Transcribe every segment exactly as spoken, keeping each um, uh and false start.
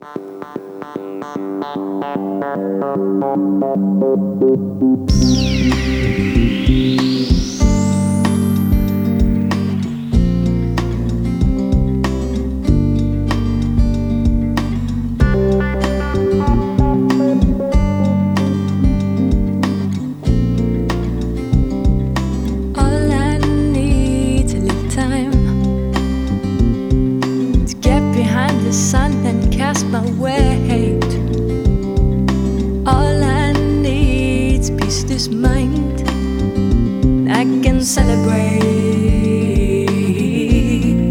Sun and cast my weight. All I need's peace, this mind I can celebrate.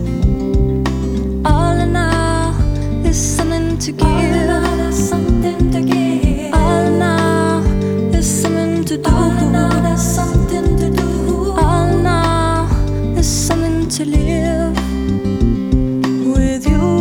All in all, there's something to give. All in all, there's something to give. All in all, there's something to do. All in all, there's something to do. All in all, there's something to live with you.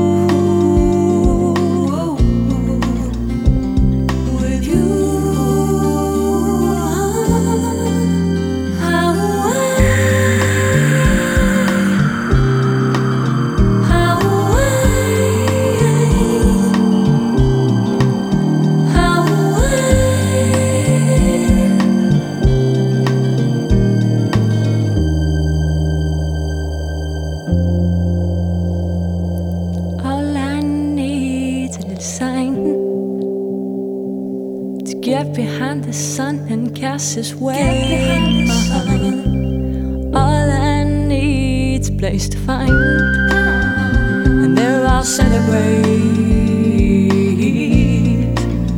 Get behind the sun and cast his weight. All I need's a place to find, and there I'll celebrate.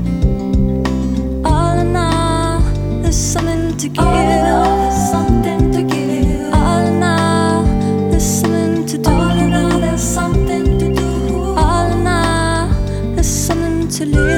All in all, there's something to give. All in all, something to give. All in all, there's something to do. All in all, there's something to do. All in all, there's something to live.